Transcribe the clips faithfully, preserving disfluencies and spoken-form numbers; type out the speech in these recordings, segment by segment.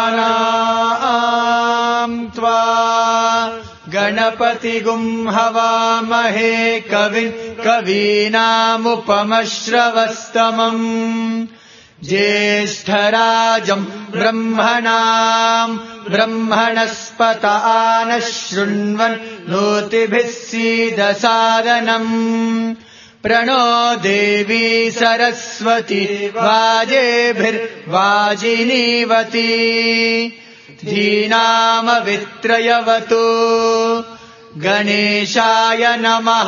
गणानाम् त्वा गणपतिगुं हवामहे कविं कवीनामुपमश्रवस्तमम् ज्येष्ठराजम् ब्रह्मणाम् ब्रह्मणस्पत आनः शृण्वन् नोतिभिः सीदसादनम् प्रणो देवी सरस्वती वाजेभिर्वाजिनीवती धीनामवित्रयवतु गणेशाय नमः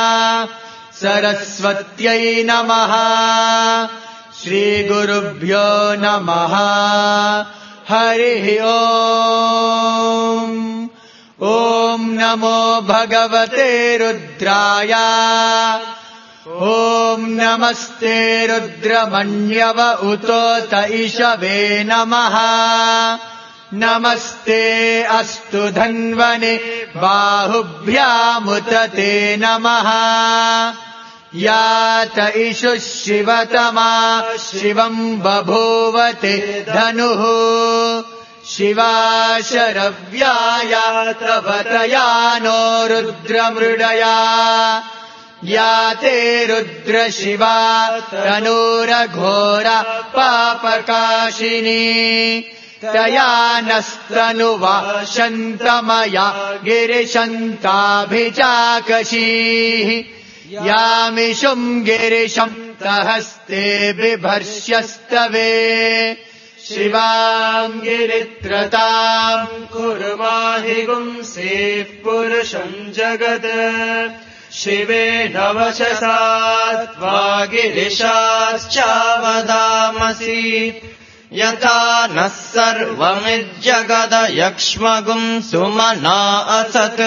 सरस्वत्यै नमः श्रीगुरुभ्यो नमः हरिः ओम् ॐ नमो भगवते रुद्राय ॐ नमस्ते रुद्रमण्यव उतोत इषवे नमः नमस्ते अस्तु धन्वने बाहुभ्यामुत ते नमः यात इषुः शिवतमा शिवम् बभूवते धनुः शिवा शरव्याया तवतया नो रुद्रमृडया या ते रुद्रशिवा तनूरघोरा पापकाशिनी तया नस्तनुवा शन्तमया गिरिशन्ताभिचाकशीः यामिषुम् गिरिशम् तहस्ते बिभर्ष्यस्तवे शिवाम् गिरित्रताम् कुर्माहि गुंसेः पुरुषम् जगत् शिवेन वचसा त्वा गिरिशाश्चावदामसि यथा नः सर्वमिज्जगदयक्ष्मगुम् सुमना असत्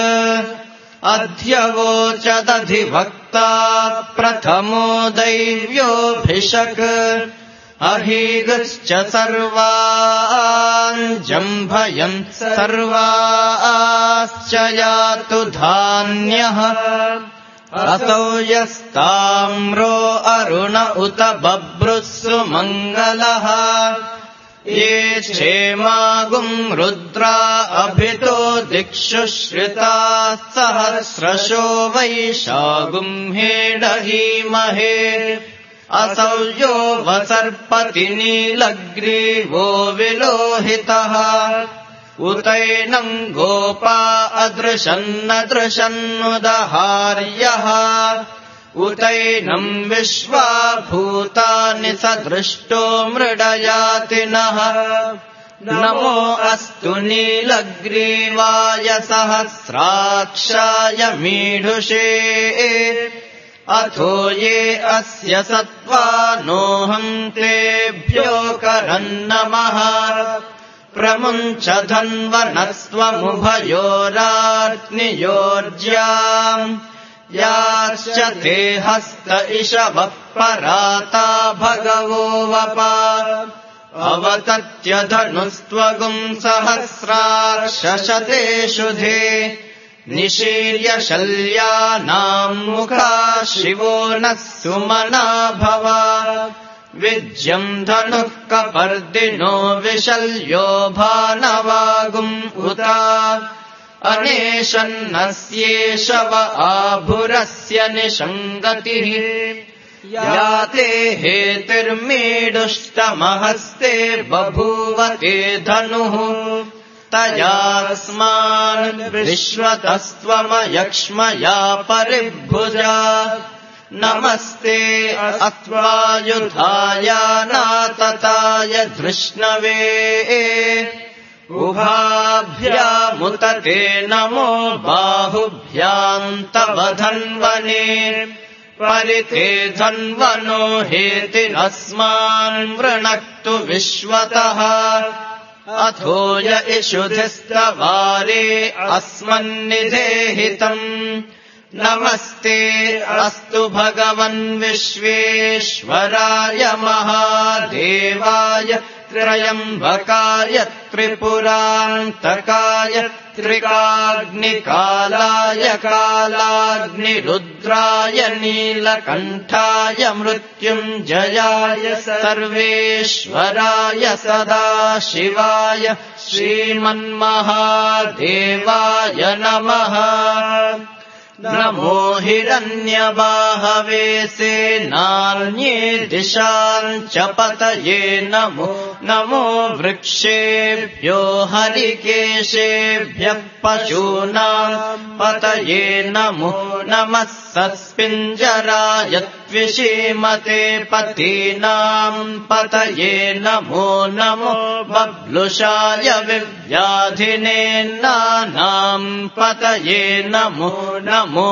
अध्यवोचदधिवक्ता प्रथमो दैव्योऽभिषक् अहीगश्च सर्वान् जम्भयन् सर्वाश्च यातु धान्यः असौ यस्ताम्रो अरुण उत बभ्रुस्सु मङ्गलः ये क्षेमागुम् रुद्रा अभितो दिक्षु श्रिताः सहस्रशो वैशागुम् हेडहीमहे असौ यो वसर्पति नीलग्रीवो विलोहितः उतैनम् गोपा अदृशन्नदृशन्नुदहार्यः उतैनम् विश्वा भूतानि सदृष्टो मृडयातिनः नमो अस्तु नीलग्रीवाय सहस्राक्षाय मीढुषे अथो ये अस्य सत्त्वानोऽहम् तेभ्यो करन्नमः प्रमुञ्च धन्वनस्त्वमुभयोराग्नियोर्ज्याम् याश्च ते हस्त इषवः पराता भगवो वपा अवतत्यधनुस्त्वगुम् सहस्राक्षशतेषु धे निशीर्य शल्यानाम् मुखा शिवो नः सुमना भव विज्यम् धनुः कपर्दिनो विशल्यो भानवागुम् उता अनेशन्नस्येषव आभुरस्य निषङ्गतिः या ते हेतिर्मीडुष्टमहस्ते बभूवते धनुः तयास्मान् विश्वतस्त्वमयक्ष्मया परिभुजा नमस्ते अत्वायुधाय नातताय धृष्णवे उभाभ्यामुत ते नमो बाहुभ्याम् तव धन्वने परिते धन्वनो हेतिरस्मान् वृणक्तु विश्वतः अथो य इषुधिस्तवारे अस्मन्निधेहितम् नमस्ते अस्तु भगवन् विश्वेश्वराय महादेवाय त्र्यम्बकाय त्रिपुरान्तकाय त्रिकाग्निकालाय कालाग्निरुद्राय नीलकण्ठाय मृत्युञ्जयाय सर्वेश्वराय सदाशिवाय श्रीमन्महादेवाय नमः। नमो हिरण्यबाहवे सेनान्ये दिशाञ्च पतये नमो नमो वृक्षेभ्यो हरिकेशेभ्यः पशूनां पतये नमो नमः सत्पिञ्जराय त्विषीमते पतीनां पतये नमो नमो बब्लुषाय विव्याधिनेन्नानां पतये नमो नमो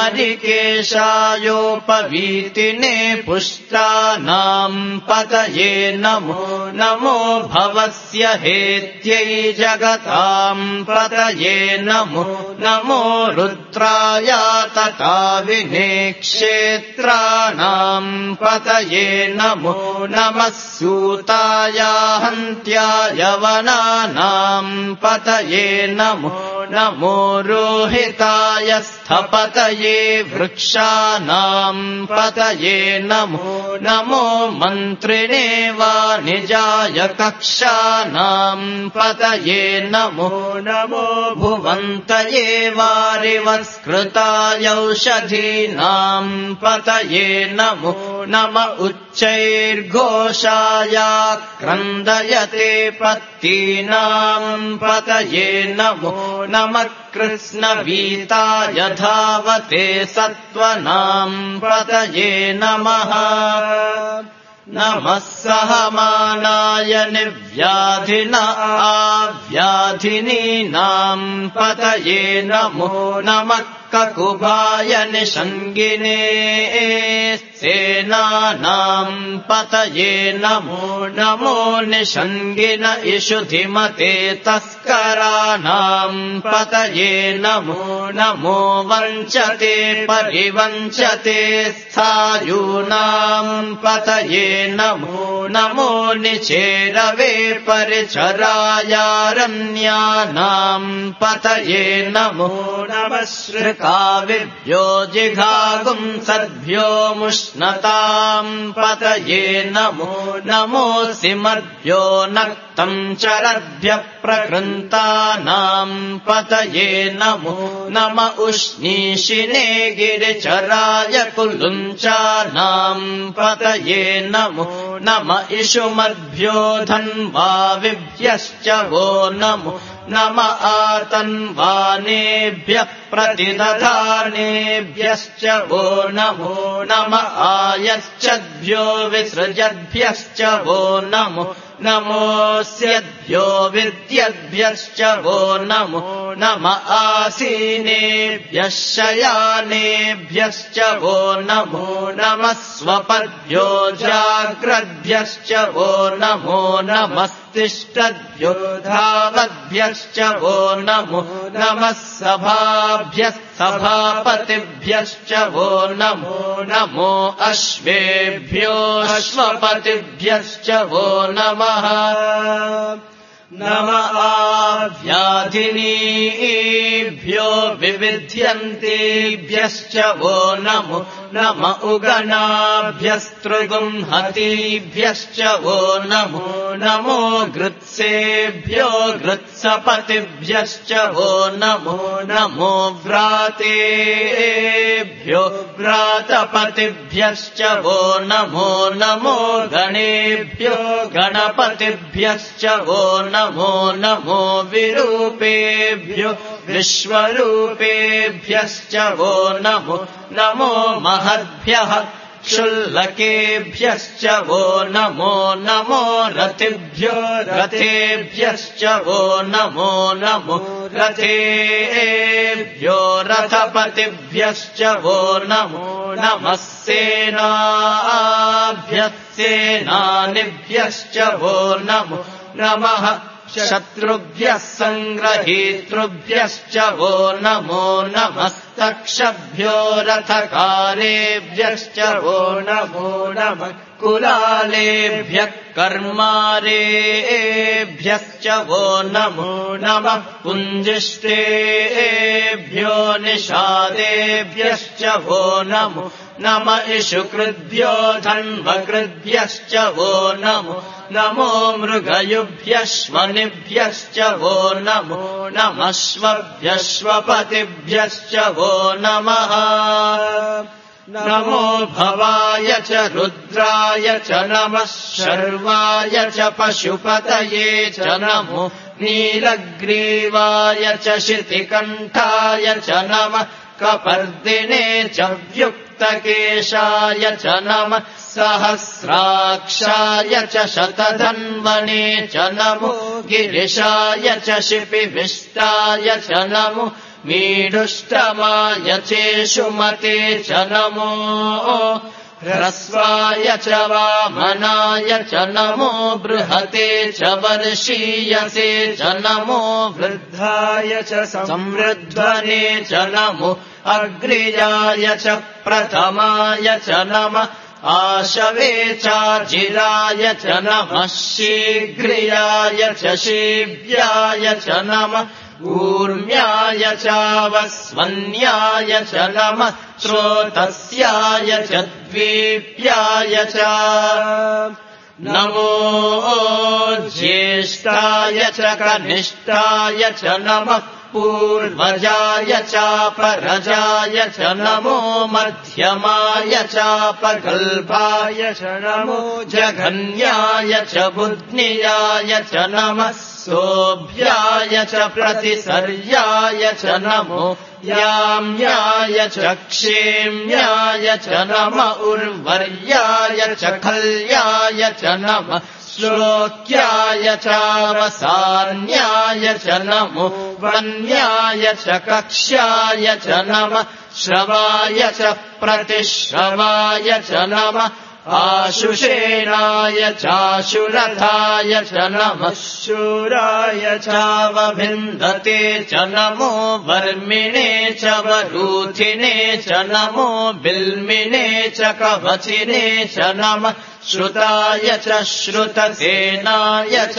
हरिकेशायोपवीतिने पुष्टानां पतये नमो नमो भवस्य हेत्यै जगतां पतये नमो नमो रुद्राय तथा विनेक्षेत्राणां पतये नमो नमः सूताय हन्त्याय वनानां पतये नमो नमो रोहिताय स्थपतये वृक्षाणां पतये नमो नमो मन्त्रिणे वाणिजाय कक्षाणां पतये नमो नमो भुवन्तये वारिवस्कृताय औषधीनां पतये नमो नम उच्चैर्घोषाय क्रन्दयते पत्तीनां पतये नमो नमः कृष्णवीताय धावते सत्त्वनां पतये नमः नमः सहमानाय निर्व्याधिना आव्याधिनीनां पतये नमो नमः ककुभाय निषङ्गिने सेनानां पतये नमो नमो निषङ्गिन इषुधिमते तस्कराणां पतये नमो नमो वञ्चते परिवञ्चते स्थायूनां पतये नमो नमो निचेरवे परिचरायारण्यानां पतये नमो नमः श्रुकाविभ्यो जिघागुं सद्भ्यो मुष्णतां पतये नमो नमोऽसिमद्भ्यो नक्तं चरद्भ्यः प्रकृन्तानां पतये नमो नम उष्णीषिने गिरिचराय कुलुञ्चानां पतये नमो नम इषुमद्भ्यो धन्वाविभ्यश्च वो नमो नम आतन्वानेभ्यः प्रतिदधानेभ्यश्च वो नमो नम आयश्चद्भ्यो विसृजद्भ्यश्च वो नमो नमोऽस्यद्भ्यो विद्यद्भ्यश्च वो नमो नम आसीनेभ्यः शयानेभ्यश्च वो नमो नमः स्वपद्भ्यो जाग्रद्भ्यश्च वो नमो नमस्तिष्ठद्भ्यो धावद्भ्यश्च वो नमो नमः सभाभ्यः सभापतिभ्यश्च वो नमो नमो अश्वेभ्यो अश्वपतिभ्यश्च वो नमः नम आव्याधिनीभ्यो विविध्यन्तेभ्यश्च वो नमो नम उगनाभ्यस्त्रिगुंहतीभ्यश्च वो नमो नमो गृत्सेभ्यो गृत्सपतिभ्यश्च वो नमो नमो व्रातेभ्यो व्रातपतिभ्यश्च वो नमो नमो गणेभ्यो गणपतिभ्यश्च वो नमो नमो विरूपेभ्यो विश्वरूपेभ्यश्च वो नमो नमो महद्भ्यः क्षुल्लकेभ्यश्च वो नमो नमो रथिभ्यो रथेभ्यश्च वो नमो नमो रथेभ्यो रथपतिभ्यश्च वो नमो नमः सेनाभ्यः सेनानिभ्यश्च वो नमो नमः शत्रुभ्यः सङ्ग्रहीतृभ्यश्च वो नमो नमस्तक्षभ्यो रथकारेभ्यश्च वो नमो नमः कुलालेभ्यः कर्मारेभ्यश्च वो नमो नमः पुञ्जिष्टेभ्यो निषादेभ्यश्च वो नमो नम इषुकृद्भ्यो धन्वकृद्भ्यश्च वो नमो नमो मृगयुभ्यश्वनिभ्यश्च वो नमो नमश्वभ्यश्वपतिभ्यश्च वो नमः नमो भवाय च रुद्राय च नमः शर्वाय च पशुपतये च नमो नीलग्रीवाय च शितिकण्ठाय च नमः कपर्दिने च व्युक्तकेशाय च नमः सहस्राक्षाय च शतधन्वने च नमो गिरिशाय च शिपिविष्टाय च नमो मीढुष्टमाय चेषुमते च नमो ह्रस्वाय च वामनाय च नमो बृहते च वर्षीयसे च नमो वृद्धाय च संवृद्धने च नमो अग्र्याय च प्रथमाय च नमः आशवे चाजिराय च नमः शीघ्रियाय च शीव्याय च नमः ऊर्म्याय चावस्वन्याय च नमः स्रोतस्याय च द्वीप्याय च नमो ज्येष्ठाय च कनिष्ठाय च नमः पूर्वजाय चापरजाय च नमो मध्यमाय चापगल्भाय च नमो जघन्याय च बुध्नियाय च नमः सोऽभ्याय च प्रतिसर्याय च नमो याम्याय च क्षेम्याय च नम उर्वर्याय च खल्याय च नमः श्लोक्याय चावसान्याय च नमो वन्याय च कक्ष्याय च नमः श्रवाय च प्रतिश्रवाय च नमः आशुषेणाय चाशुरथाय च नमः शूराय चावभिन्दते च नमो वर्मिणे च वरूथिने च नमो बिल्मिने च कवचिने च नमः श्रुताय च श्रुतसेनाय च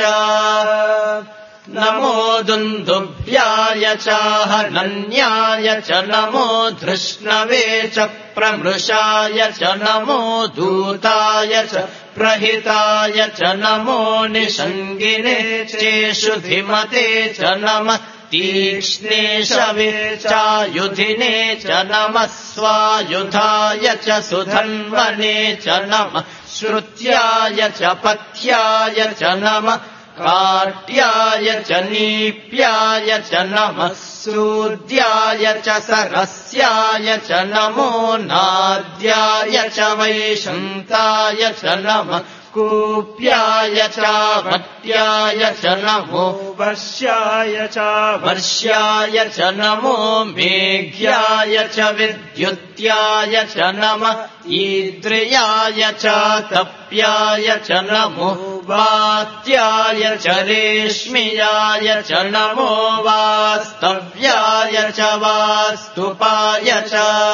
नमो दुन्दुभ्याय चाहनन्याय च नमो धृष्णवे च प्रमृषाय च नमो दूताय च प्रहिताय च नमो निषङ्गिने चेषुधिमते च नमः तीक्ष्णेशवे चायुधिने च नमः स्वायुधाय च सुधन्वने च नमः श्रुत्याय च पथ्याय च नमः काट्याय च नीप्याय च नमः सूद्याय च सरस्याय च नमो नाद्याय च वैशन्ताय च नमः कूप्याय चावट्याय च नमो वर्ष्याय चावर्ष्याय च नमो मेघ्याय च विद्युत्याय च नमः ईद्रियाय चातप्याय च नमो वात्याय च रेश्मियाय च नमो वास्तव्याय च वास्तुपाय च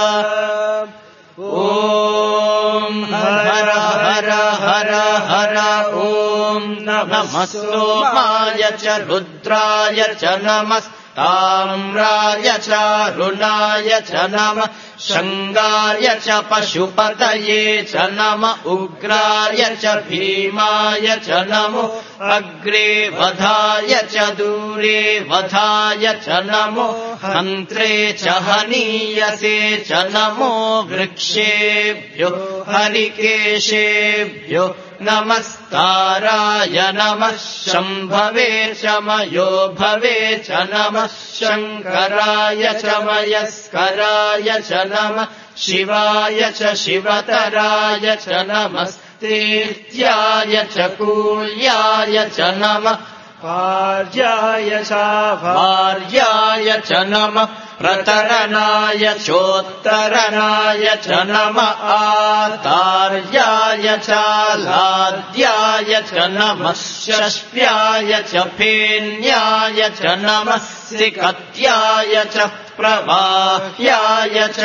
ॐ हर हर हर हर ॐ नमः सोमाय च रुद्राय च नमः ताम्राय च अरुणाय च नमः शङ्गाय च पशुपतये च नम उग्राय च भीमाय च नमो अग्रे वधाय च दूरे वधाय च नमो हन्त्रे च हनीयसे च नमो वृक्षेभ्यो हरिकेशेभ्यो नमस्ताराय नमः शम्भवे च मयो भवे च नमः शङ्कराय च मयस्कराय च नमः शिवाय च शिवतराय च नमस्तीर्थ्याय च कूल्याय च नमः भार्याय च भार्याय च नमः प्रतरणाय चोत्तरणाय च नम आतार्याय चालाद्याय च नमः षष्ट्याय च फेन्याय च नमः सिकत्याय च प्रवाह्याय च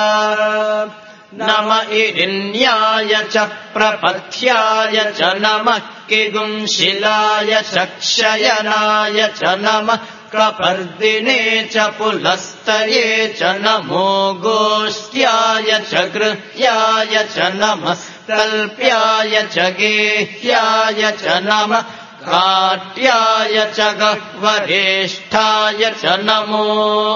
नम इरिन्याय च प्रपथ्याय च नमः किगुंशिलाय च क्षयनाय च नमः कपर्दिने च पुलस्तये च नमो गोष्ट्याय च गृह्याय च नमः तल्प्याय च गेह्याय च नमः काट्याय च गह्वरेष्ठाय च नमो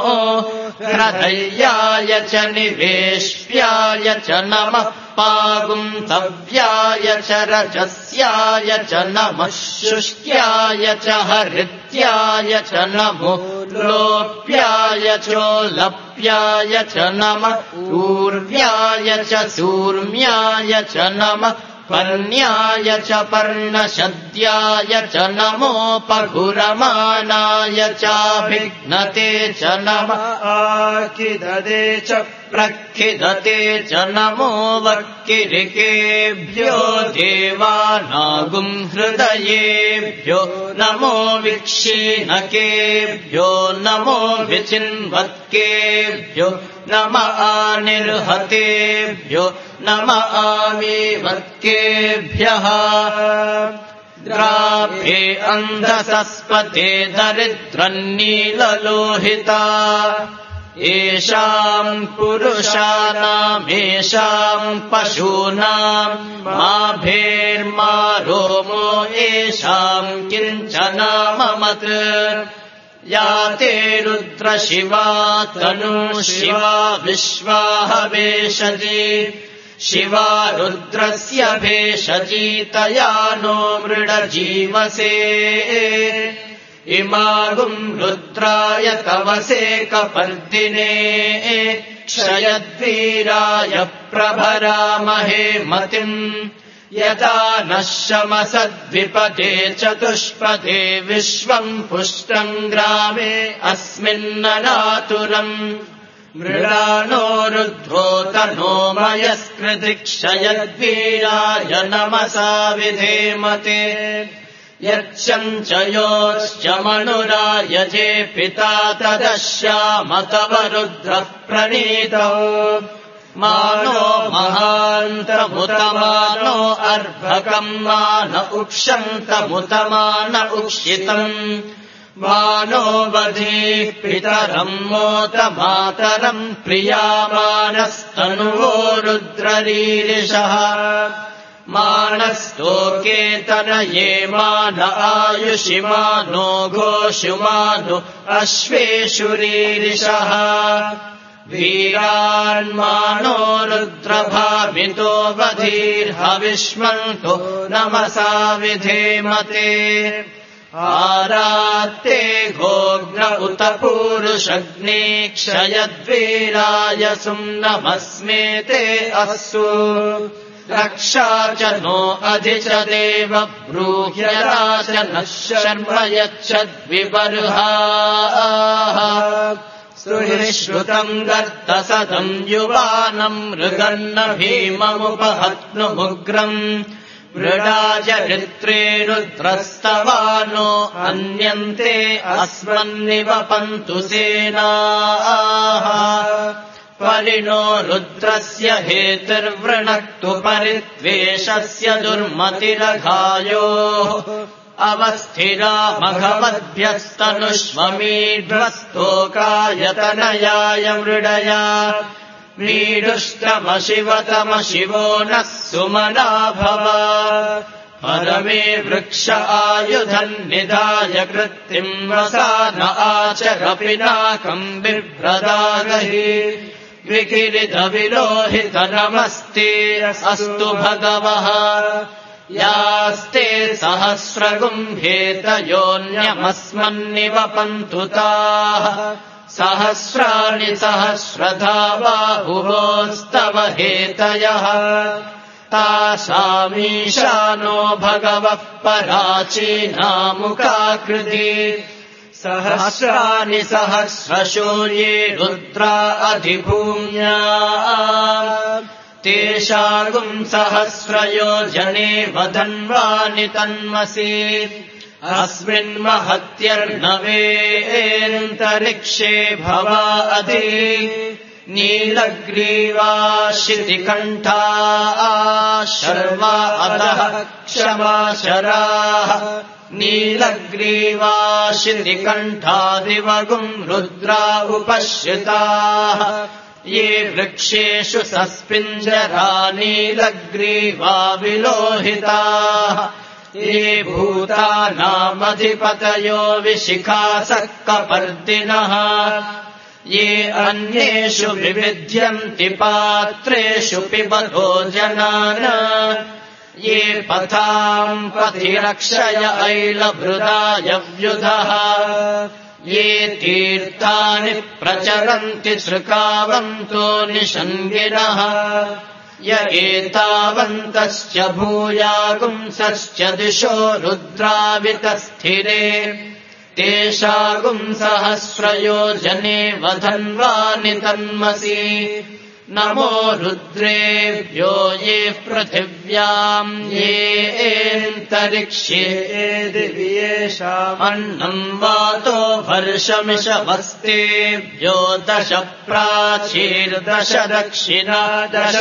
हृदयाय च निवेश्याय च नमः पागुन्तव्याय च रजस्याय च नमः शुष्ट्याय च हरित्याय च नमो लोप्याय चोलप्याय च नमः ऊर्व्याय च सूर्म्याय च नमः पर्ण्याय च पर्णशद्याय च नमो पघुरमाणाय चाभिघ्नते च नमः आकिदते च प्रखिदते च नमो वक्किरिकेभ्यो देवानागुं हृदयेभ्यो नमो विक्षीणकेभ्यो नमो विचिन्वत्केभ्यो नम आनिर्हतेभ्यो नम आमीवत्केभ्यः द्राभ्ये अन्धसस्पते दरिद्रन्नीललोहिता येषाम् पुरुषाणामेषाम् पशूनाम् माभेर्मा रोमो येषाम् किञ्चनाममत् या ते रुद्रशिवा तनु शिवा विश्वाह भेषजी शिवा रुद्रस्य भेषजीतया नो मृडजीवसे इमागुम् रुद्राय तवसे कपर्दिने क्षयद्वीराय प्रभरामहे मतिम् यथा नः शमसद्विपदे चतुष्पदे विश्वम् पुष्टम् ग्रामे अस्मिन्ननातुरम् मृडानो रुद्धो तनो मयस्कृति क्षयद्वीराय नमसा विधेमते यच्चञ्च योश्च मनुरायजे पिता तदश्याम तव रुद्रः प्रणीतौ मानो महान्तमुतमानो अर्भकम् मान उक्षन्तमुतमान उक्षितम् मानो वधीः पितरम् मोतमातरम् प्रियामानस्तनुवो रुद्ररीरिषः मानस्तोकेतनये मान आयुषि मानो घोषुमानो अश्वेषु रीरिषः वीरान्मानो रुद्रभावितो वधीर्हविष्मन्तो नमसा विधेमते आरात्ते गोग्न उत पूरुषग्ने क्षयद्वीराय सुम्नमस्मेते अस्सु रक्षा च नो अधि च देव ब्रूह्यरा च नः शर्म यच्छद्विबर्हाः सुहिश्रुतम् गर्तसदम् युवानम् मृगन्न भीममुपहत्नुमुग्रम् मृडाचरित्रे रुद्रस्तवानो अन्यन्ते अस्मन्निवपन्तु सेनाः परिणो रुद्रस्य हेतिर्वृणक्तु परित्वेषस्य दुर्मतिरघायोः अवस्थिरा मघवद्भ्यस्तनुष्वमीढ्वस्तोकायतनयाय मृडया मीढुष्टमशिवतम शिवो नः सुमना भव परमे वृक्ष आयुधन्निधाय कृत्तिम् वसान आचर पिनाकम् बिभ्रदागहि विकिरितविलोहित नमस्ते अस्तु भगवः यास्ते सहस्रगुम्भेतयोऽन्यमस्मन्निवपन्तु ताः सहस्राणि सहस्रधा बाहुवोस्तव हेतयः तासामीशानो भगवः पराचीनामुखाकृति सहस्राणि सहस्रशो ये रुद्रा अधिभूम्या तेषागुम् सहस्रयोजने वधन्वानि तन्मसि अस्मिन्महत्यर्नवेऽन्तरिक्षे भवा अधि नीलग्रीवा शितिकण्ठा शर्वा अधः क्षमाशराः नीलग्रीवा शितिकण्ठादिवगुम् रुद्रा उपश्रिताः ये वृक्षेषु सस्पिञ्जरा नीलग्रीवा विलोहिताः ये भूतानामधिपतयो विशिखासः कपर्दिनः ये अन्येषु विविध्यन्ति पात्रेषु पिबतो जनान् ये पथाम् पथिरक्षय ऐलभृदाय व्युधः ये तीर्थानि प्रचरन्ति सृकावन्तो निषङ्गिनः य एतावन्तश्च भूयागुंसश्च दिशो रुद्रावितस्थिरे तेषागुम् सहस्रयोजने वधन्वानि तन्मसि नमो रुद्रेभ्यो ये पृथिव्याम् येऽन्तरिक्षे दिव्येषामन्नम् वातो वर्षमिषवस्तेभ्यो दश प्राचीर्दश दक्षिणा दश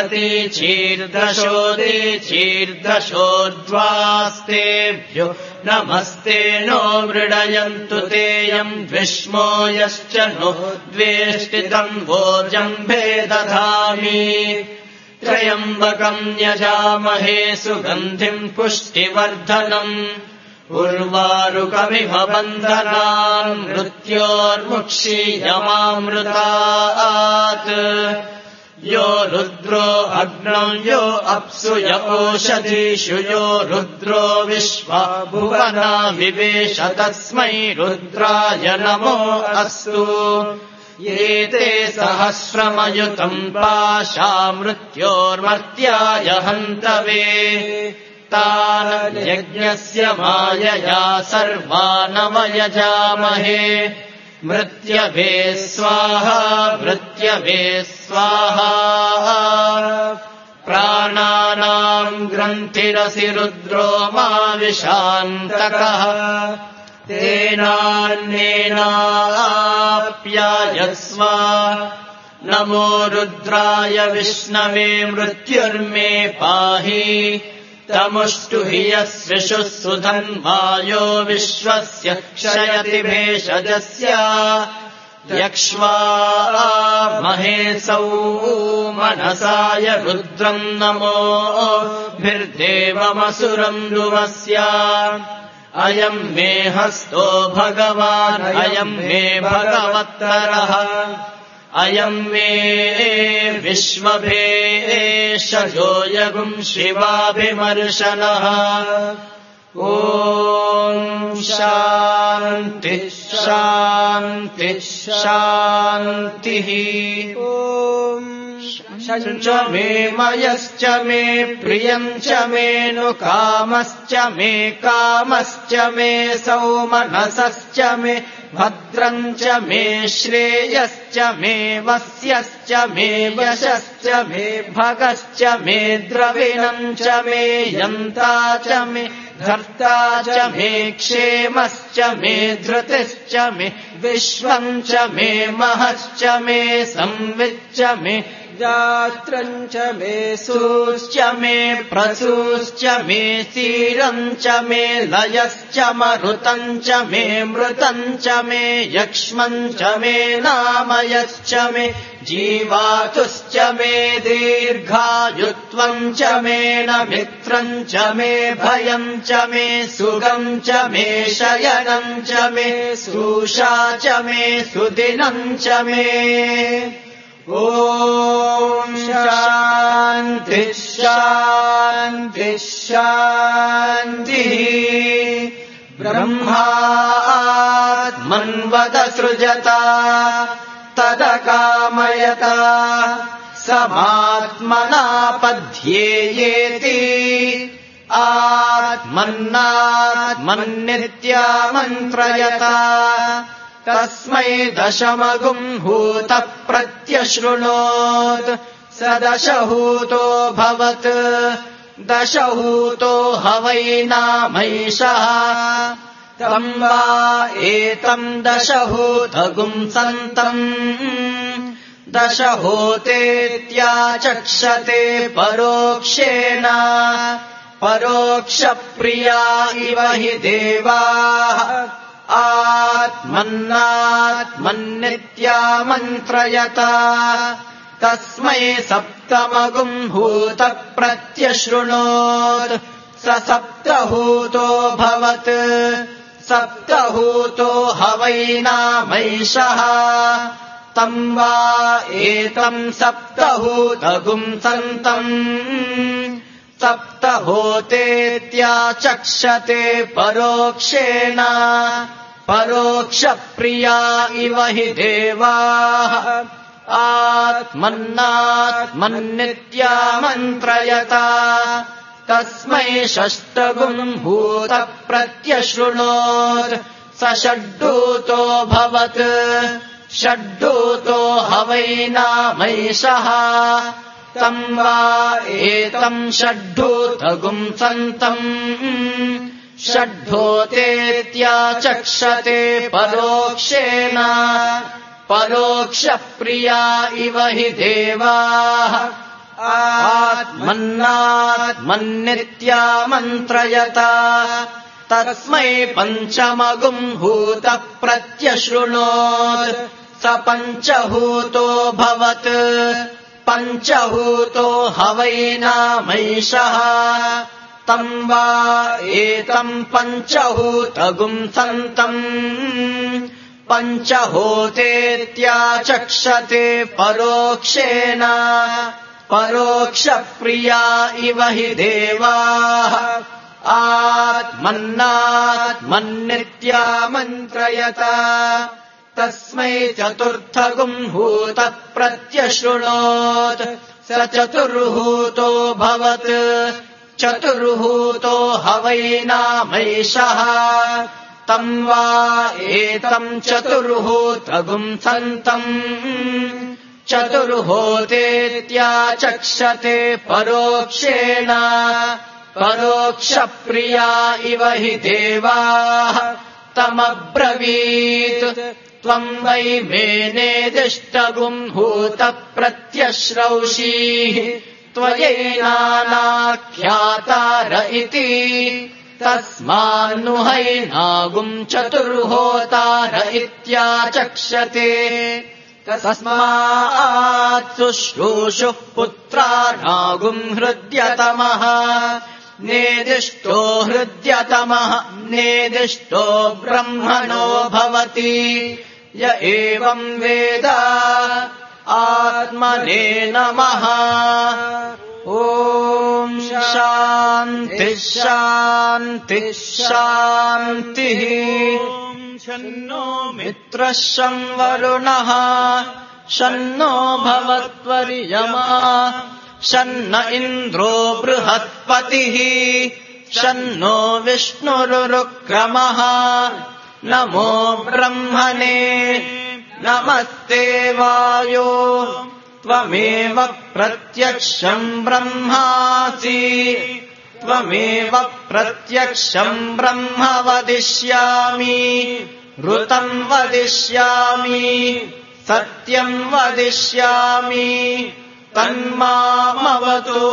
प्रतीचीर्दशोदीचीर्दशोद्वास्तेभ्यो नमस्ते नो मृडयन्तु तेयम् द्विष्मो यश्च नो द्वेष्टितम् वोजम्भे दधामि त्रयम्बकम् यजामहे सुगन्धिम् पुष्टिवर्धनम् उर्वारुकमिव बन्धनान् मृत्योर्मुक्षीयमामृतात् यो रुद्रो अग्नौ यो अप्सु य ओषधीषु यो रुद्रो विश्वा भुवना विवेश तस्मै रुद्राय नमो अस्तु एते सहस्रमयुतम् पाशा मृत्योर्मर्त्याय हन्तवे तान् यज्ञस्य मायया सर्वानवयजामहे मृत्यवे स्वाहा मृत्यवे स्वाहा प्राणानाम् ग्रन्थिरसि रुद्रो मा विशान्तकः तेनान्नेनाप्यायस्व नमो रुद्राय विष्णवे मृत्युर्मे पाहि तमुष्टु हि यस्विषुः सुधन्वायो विश्वस्य क्षयति भेषजस्य यक्ष्वा महेशौ मनसाय रुद्रम् नमो भिर्देवमसुरम् नुमस्य अयम् मे हस्तो भगवान् अयम् मे भगवत्तरः अयम् मे विश्वभेषजो यगुम् शिवाभिमर्शनः ॐ शान्तिः शान्तिः शान्तिः ॐ च मे मयश्च मे प्रियम् च मे नु कामश्च मे कामश्च मे सौमनसश्च मे भद्रम् च मे श्रेयश्च मे वस्यश्च मे यशश्च मे भगश्च मे द्रविणम् च मे यन्ता च मे धर्ता च मे क्षेमश्च मे धृतिश्च मे विश्वम् च मे महश्च मे संविच्च मे गात्रम् च मे सूश्च मे प्रसूश्च मे सीरम् च मे लयश्च मरुतम् च मे मृतम् च मे यक्ष्मम् च मे नामयश्च मे जीवातुश्च मे दीर्घायुत्वम् च मे न मित्रम् च मे भयम् च मे सुगम् च मे शयनम् च मे सुषा च मे सुदिनम् च मे ॐ शान्तिः शान्तिः शान्तिः ब्रह्मात्मन्वदसृजता तदकामयता समात्मना पध्येयेति आत्मन्नात्मन्नित्यामन्त्रयत तस्मै दशमगुम् हूतः प्रत्यशृणोत् स दशहूतो भवत् दशहूतो हवैनामैषः तम् वा एतम् दशहूतगुम् सन्तम् दशहोतेत्याचक्षते परोक्षेण परोक्षप्रिया इव हि देवाः आत्मन्नात्मन्नित्यामन्त्रयत तस्मै सप्तमगुम् हूतः प्रत्यशृणोत् स सप्तहूतो भवत् सप्तहूतो हवैनामैषः तम् वा एतम् सप्तहूतगुम् सन्तम् सप्तहोतेत्याचक्षते परोक्षेण परोक्षप्रिया इव हि देवाः आत्मन्नात्मन्नित्यामन्त्रयत तस्मै षष्ठगुम् हूतः प्रत्यशृणोत् स षड्हूतो भवत् षड्हूतो हवैनामैषः तम् वा एतम् षड्हूतगुम् सन्तम् षड्होतेत्याचक्षते परोक्षेण परोक्षप्रिया इव हि देवाः आत्मन्नात्मन्नित्यामन्त्रयत तस्मै पञ्चमगुम् हूतः प्रत्यशृणोत् स पञ्चहूतो भवत् पञ्चहूतो हवैनामैषः तम् वा एतम् पञ्चहूतगुम् सन्तम् पञ्चहोतेत्याचक्षते परोक्षेण परोक्षप्रिया इव हि देवाः आत्मन्नात्मन्नित्यामन्त्रयत तस्मै चतुर्थगुम् हूतः प्रत्यशृणोत् स चतुर्हूतो भवत् चतुर्हूतो हवैनामैषः तम् वा एतम् चतुर्हूतगुम् सन्तम् चतुर्होतेत्याचक्षते परोक्षेण परोक्षप्रिया इव हि देवाः तमब्रवीत् त्वम् वै मे नेदिष्टगुम् हूतः प्रत्यश्रौषीः त्वयैनानाख्यातार इति तस्मान्नुहैनागुम् चतुर्होतार इत्याचक्षते तस्मात् शुश्रूषुः पुत्राणागुम् हृद्यतमः नेदिष्टो हृद्यतमः नेदिष्टो ब्रह्मणो भवति य एवम् वेद आत्मने नमः। ॐ शान्तिः शान्तिः शान्तिः। शन्नो मित्रः शं वरुणः शन्नो भवत्वर्यमा शन्न इन्द्रो बृहस्पतिः शन्नो विष्णुरुक्रमः नमो ब्रह्मणे नमस्ते वायो त्वमेव प्रत्यक्षम् ब्रह्मासि त्वमेव प्रत्यक्षम् ब्रह्म वदिष्यामि ऋतम् वदिष्यामि सत्यम् वदिष्यामि तन्मामवतु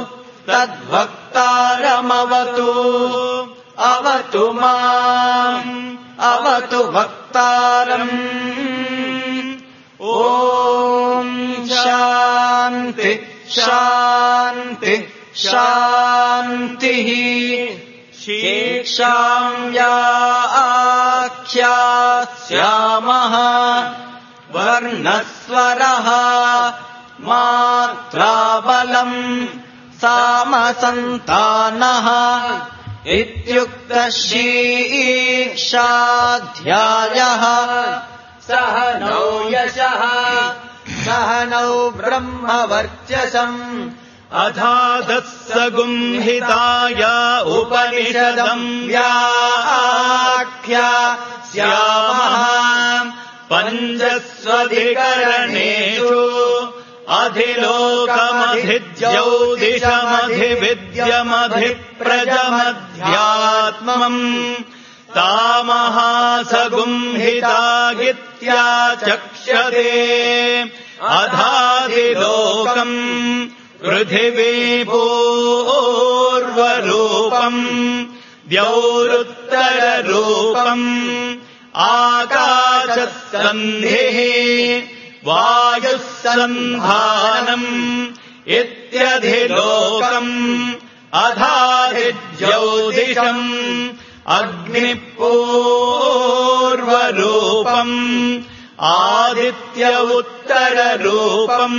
तद्वक्तारमवतु अवतु माम् अवतु वक्तारम्। ॐ शान्ति शान्ति शान्तिः। शेषाम् या आख्यास्यामः वर्णस्वरः मात्राबलम् सामसन्तानः इत्युक्तः शीर्षाध्यायः। सह नौ यशः सह नौ ब्रह्मवर्चसम् अथादस्सगुंहिताय उपनिषदम् व्याख्यास्यामः पञ्चस्वधिकरणेषु अधिलोकमधिज्यौतिषमधिविद्यमधिप्रजमध्यात्मम् तामहासगुंहितागित्याचक्षते अधादिलोकम् पृथिवीपूर्वरूपम् द्यौरुत्तररूपम् आकाशसन्धिः वायुः सन्धानम् इत्यधिलोकम् अधादिज्योतिषम् अग्निपूर्वरूपम् आदित्य उत्तररूपम्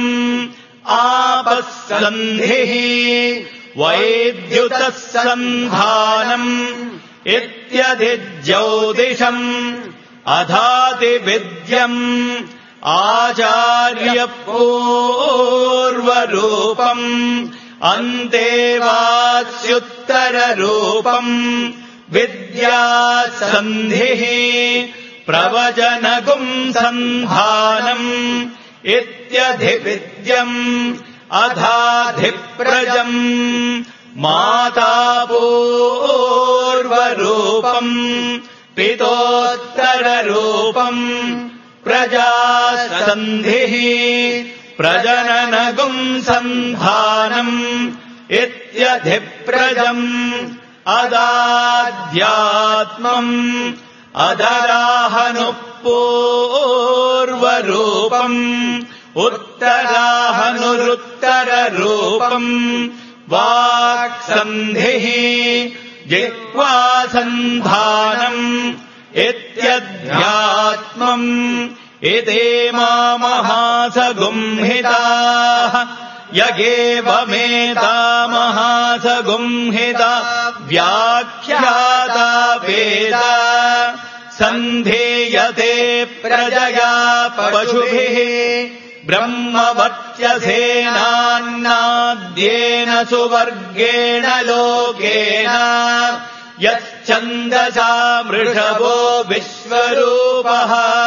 आपस्सन्धिः वैद्युतः सन्धानम् इत्यधिज्योतिषम् अधादिविद्यम् आचार्यपूर्वरूपम् अन्तेवास्युत्तररूपम् विद्यासन्धिः प्रवचनगुम् सन्धानम् इत्यधिविद्यम् अधाधिप्रजम् मातापूर्वरूपम् पितोत्तररूपम् प्रजासन्धिः प्रजननगुम् सन्धानम् इत्यधिप्रजम् अदाध्यात्मम् अधराहनुपूर्वरूपम् उत्तराहनुरुत्तररूपम् वाक्सन्धिः जिह्वासन्धानम् इत्यध्यात्मम् इतीमामहासगुंहिताः यगेवमेतामहासगुंहिता व्याख्याता वेद सन्धीयते प्रजया पशुभिः ब्रह्मवर्त्यसेनान्नाद्येन सुवर्गेण लोकेन यच्छन्दसा वृषभो विश्वरूपः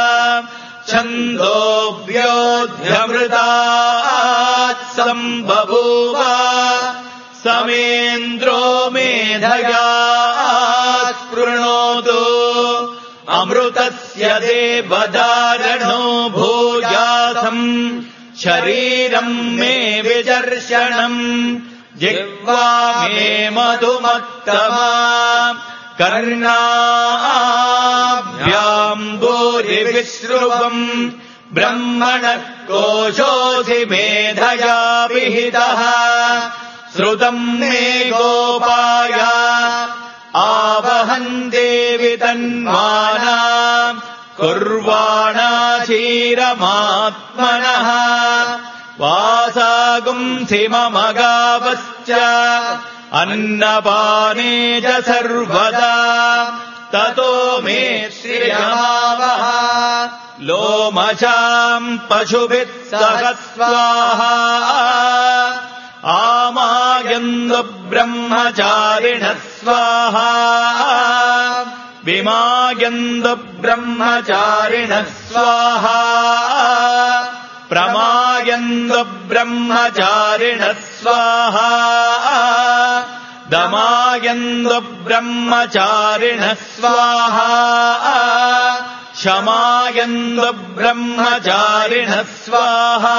छन्दोऽभ्योऽध्यमृतात् सम्बभूव समेन्द्रो मेधया स्पृणोतु अमृतस्य देवदारणो भूयासम् शरीरम् मे विजर्षणम् जिह्वा मे मधुमत्तमा कर्णाभ्याम् भूरिविश्रुवम् ब्रह्मणः कोशोऽसि मेधया विहितः श्रुतम् मे गोपाय आवहन्ते वितन्माना कुर्वाणाशीरमात्मनः वासागुंसि मम गावश्च अन्नपाने च सर्वदा ततो मे श्रियमावह लोमशाम् पशुभिः सह स्वाहा आमायन्तु ब्रह्मचारिणः स्वाहा विमायन्तु ब्रह्मचारिणः स्वाहा प्रमायन्तु ब्रह्मचारिणः स्वाहा दमायन्तु ब्रह्मचारिणः स्वाहा शमायन्तु ब्रह्मचारिणः स्वाहा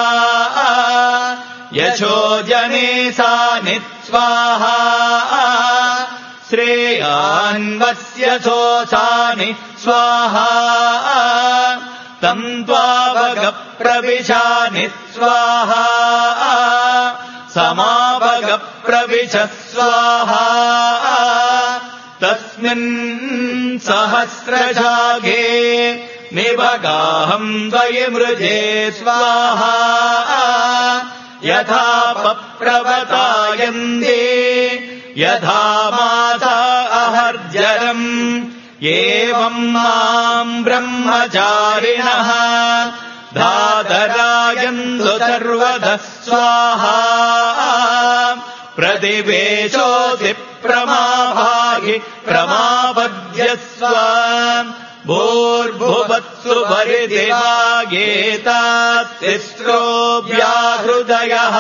यशो जने सानि स्वाहा श्रेयान्वस्य सोऽसानि स्वाहा तन्त्वावगप्रविशानि स्वाहा समावगप्रविश स्वाहा तस्मिन् सहस्रशाखे निवगाहम् द्वयमृजे स्वाहा यथा पप्रवतायन्ते यथा माता अहर्जरम् एवम् माम् ब्रह्मचारिणः धातरायन्तु सर्वतः स्वाहा प्रतिवेशोऽसि प्रमाभाहि प्रमापद्यस्व भूर्भुवत्सु परिदिवागेतास्तिस्रो व्याहृदयः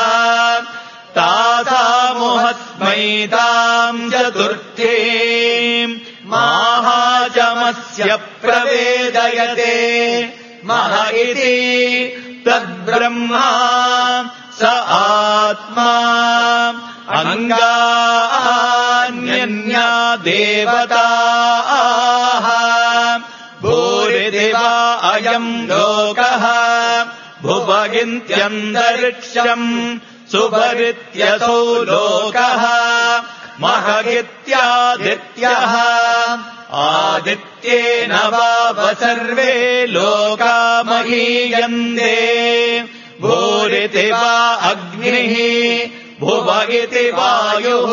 तासामुहस्मैताम् चतुर्थीम् माहाचमस्य प्रवेदयते मह इति तद्ब्रह्मा स आत्मा अङ्गान्यन्या देवताः भूरिदिवा अयम् लोकः भुवगिन्त्यन्तरिक्षम् सुभरित्यसौ लोकः महगित्यादित्यः आदित्येन वाव सर्वे लोका महीयन्ते भूरिति वा अग्निः भुव इति वायुः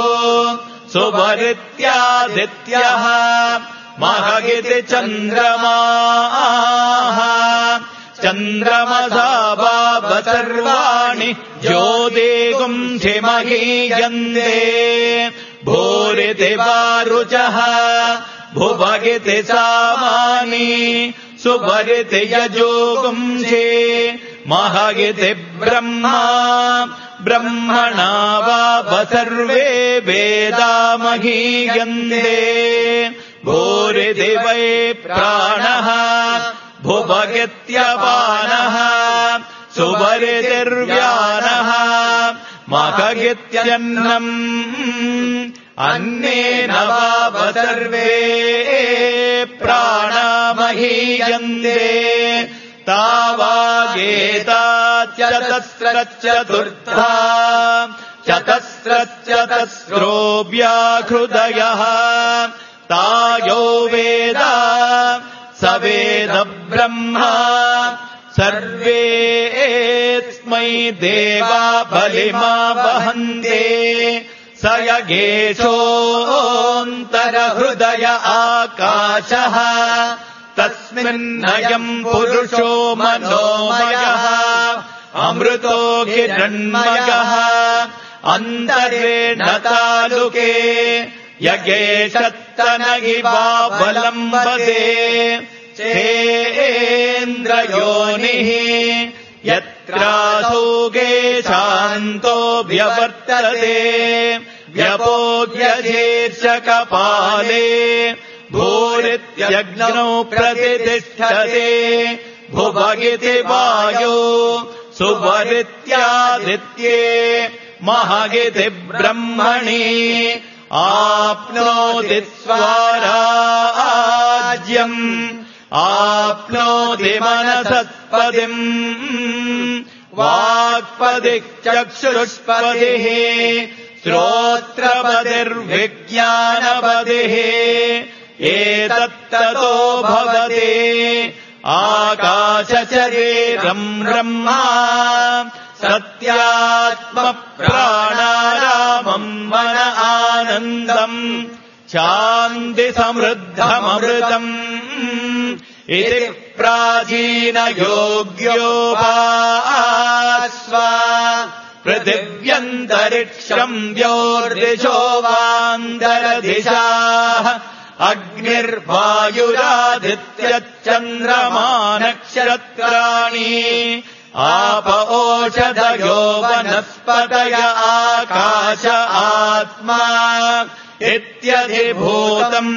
सुभरित्यादित्यः महगिति चन्द्रमाः चन्द्रमसा वाव सर्वाणि ज्योतिगुंसि महीयन्ते भूरिति वा रुचः भुवगिति सामानि सुभरिति यजोगुंसि महगिति ब्रह्मा ब्रह्मणा वाव सर्वे वेदा महीयन्ते भूरिति वै प्राणः भुवगित्यपानः सुभरितिर्व्यानः महगित्यन्नम् अन्नेन वाव सर्वे प्राणा महीयन्ते तावागेताच्चतस्रश्चतुर्था चतस्रश्चतस्रो व्याहृदयः तायो वेद स वेद ब्रह्मा सर्वेऽस्मै देवा बलिमा वहन्ते स यगेशोऽन्तरहृदय आकाशः तस्मिन्नयम् पुरुषो मनोमयः अमृतो हिरण्मयः अन्तरेण तालुके यगेशत्तनगिवावलम्बते चेन्द्रयोनिः यत्रासौगे शान्तो व्यवर्तते व्यपोग्यशीर्षकपाले भूरित्यग्नौ प्रतिष्ठते भुवगिति वायो सुभरित्यादित्ये महगिति ब्रह्मणि आप्नोति स्वाराज्यम् आप्नोति मनसत्पदिम् वाक्पदिः चक्षुष्पदिः श्रोत्रपदिर्विज्ञानपदिः एतत्ततो भवति आकाशशरीरम् ब्रह्मा सत्यात्मप्राणारामम् मन आनन्दम् शान्तिसमृद्धममृतम् इति प्राचीनयोग्योपास्व पृथिव्यन्तरिक्षम् द्योर्दिशो वान्तरदिशाः अग्निर्वायुरादित्यश्चन्द्रमा नक्षत्राणि आप ओषधयो वनस्पतय आकाश आत्मा इत्यधिभूतम्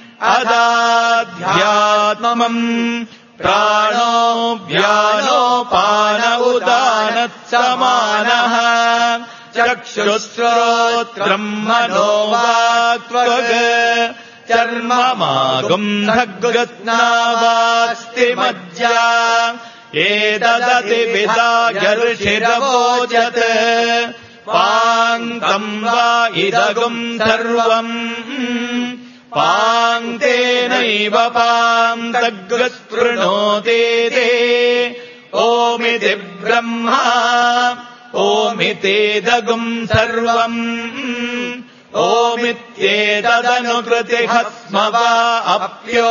अदाध्यात्मम् प्राणो व्यानोपान उदानः चक्षुश्रोत्रम् मनोवाक्त्वग् चर्ममागुम्धग्नावास्ति मज्जा एतदतिविदायर्षिरवोचत् पाङ्क्तम् वा इदगुम् सर्वम् पाङ्क्तेनैव पान्तग्स्पृणोते ते ओमिति ब्रह्मा ओमितेदगुम् सर्वम् ओमित्येतदनुकृतिः स्म वा अप्यो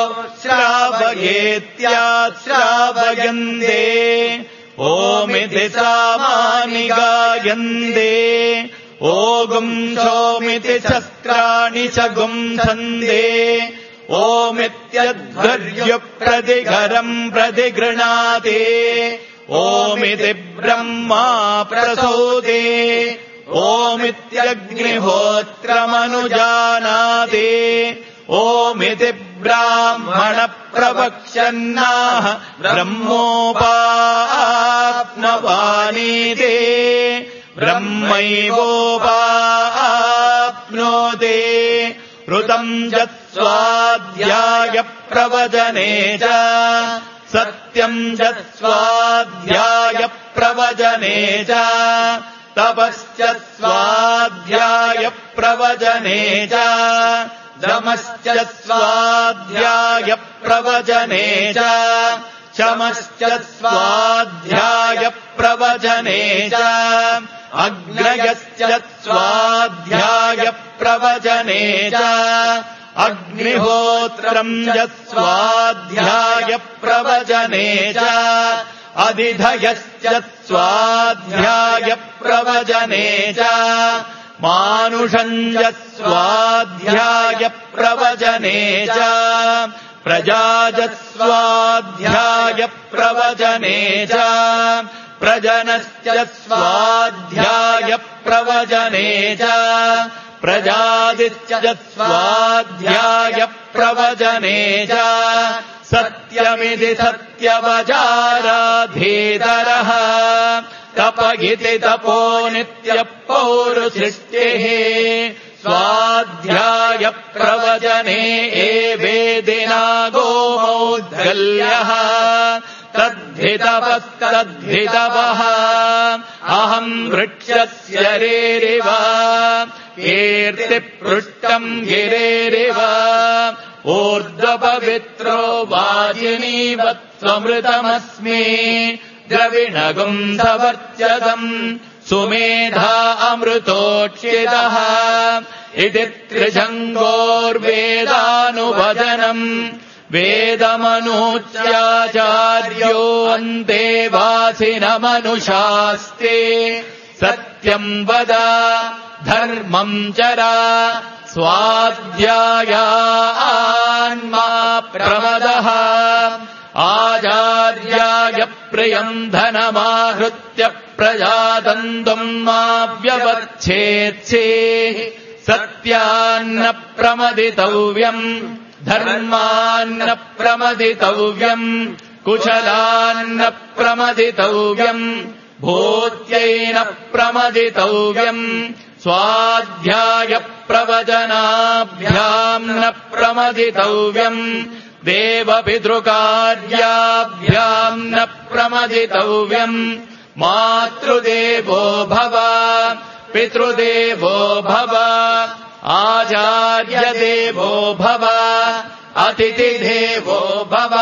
श्रावयेत्याश्रावयन्ते ओमिति सामानि गायन्ते ओगुम् सोमिति शस्त्राणि च गुंसन्दे ओमित्यध्वर्युप्रतिघरम् प्रतिगृणाति ओमिति ब्रह्मा प्रसूते ओमित्यग्निहोत्रमनुजानाति ओमिति ब्राह्मण प्रवक्ष्यन्नाह ब्रह्मोपाप्नवानीते ब्रह्मैवोपाप्नोते ऋतम् जत्स्वाध्यायप्रवचने च सत्यम् जत्स्वाध्यायप्रवचने च तपश्च स्वाध्यायप्रवचने च दमश्च स्वाध्यायप्रवचने च शमश्च स्वाध्यायप्रवचने च अग्नयश्च स्वाध्यायप्रवचने च अग्निहोत्रम् च स्वाध्यायप्रवचने च अधिधयश्च स्वाध्यायप्रवचने च मानुषम् च स्वाध्यायप्रवचने च प्रजाज स्वाध्यायप्रवचने च प्रजनश्च स्वाध्यायप्रवचने च प्रजादिश्च स्वाध्यायप्रवचने च सत्यमिति सत्यवचाराधीतरः तप इति तपो नित्यः पौरुसृष्टिः स्वाध्यायप्रवचने एवेदिना गोमौद्गल्यः तद्धितवस्तद्धितवः अहम् वृक्षस्य रेरिव कीर्तिपृष्टम् गिरेरिव ऊर्ध्वपवित्रो वाजिनीवत् स्वमृतमस्मि द्रविणगुम् सवर्चदम् सुमेधा अमृतोक्षितः इति त्रिशङ्गोर्वेदानुवचनम् वेदमनूच्याचार्यो अन्ते वासिनमनुशास्ते सत्यम् वद धर्मम् चरा स्वाध्यायान्मा प्रमदः आचार्याय प्रियम् धनमाहृत्य प्रजातन्तुम् मा व्यवच्छेत्से सत्यान्न प्रमदितव्यम् धर्मान्न प्रमदितव्यम् कुशलान्न प्रमदितव्यम् भूत्यैन प्रमदितव्यम् स्वाध्यायप्रवचनाभ्याम् न प्रमदितव्यम् देवपितृकार्याभ्याम् न प्रमदितव्यम् मातृदेवो भव पितृदेवो भव आचार्यदेवो भव अतिथिदेवो भव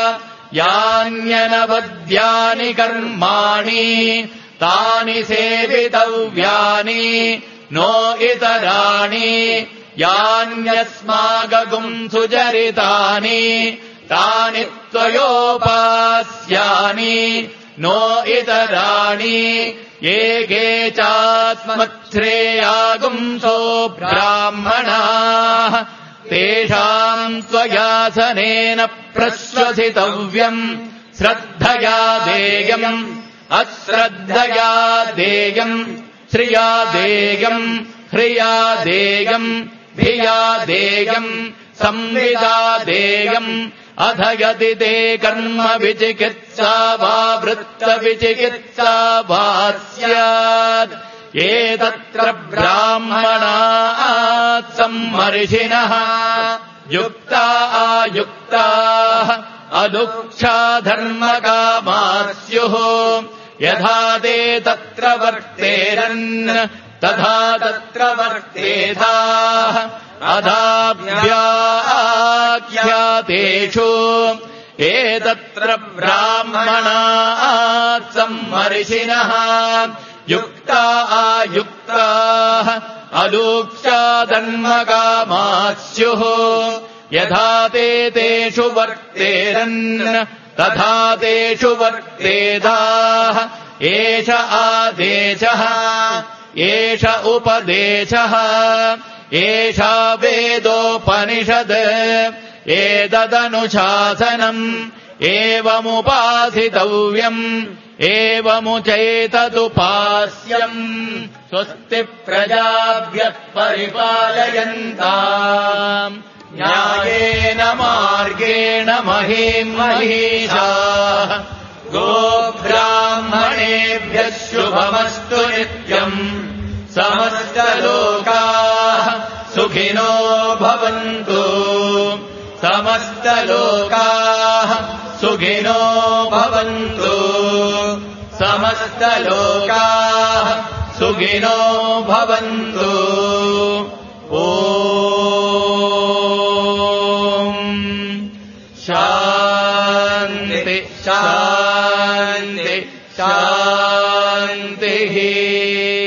यान्यनवद्यानि कर्माणि तानि सेवितव्यानि नो इतराणि यान्यस्मागगुम् सुचरितानि तानि त्वयोपास्यानि नो इतराणि एके चास्मच्छ्रेयागुंसो ब्राह्मणाः तेषाम् त्वयासनेन प्रश्वसितव्यम् श्रद्धया देयम् अश्रद्धया देयम् श्रिया देयम् ह्रिया देयम् धिया देयम् संविदा देयम् अध यदि ते कर्म विचिकित्सा वा वृत्तविचिकित्सा वा स्यात् एतत्र ब्राह्मणाः सम्मर्षिणः युक्ता आयुक्ताः अदुक्षा धर्मकामाः स्युः यथा ते तत्र वर्तेरन् तथा तत्र वर्तेथाः अधाभ्याख्यातेषु एतत्र ब्राह्मणाः सम्मर्षिणः युक्ता आयुक्ताः अदुक्षा धर्मकामाः स्युः यथा ते तेषु वर्तेरन् तथा तेषु वर्तेथाः एष आदेशः एष उपदेशः एषा वेदोपनिषद् एतदनुशासनम् एवमुपासितव्यम् एवमुचैतदुपास्यम् स्वस्ति प्रजाभ्यः परिपालयन्ताम् न्यायेन मार्गेण महीम् महिषाः गोब्राह्मणेभ्यः शुभमस्तु नित्यम् समस्तलोकाः सुखिनो भवन्तु समस्तलोकाः सुखिनो भवन्तु समस्तलोकाः सुखिनो भवन्तु ॐ शान्ति शान्ति शान्तिः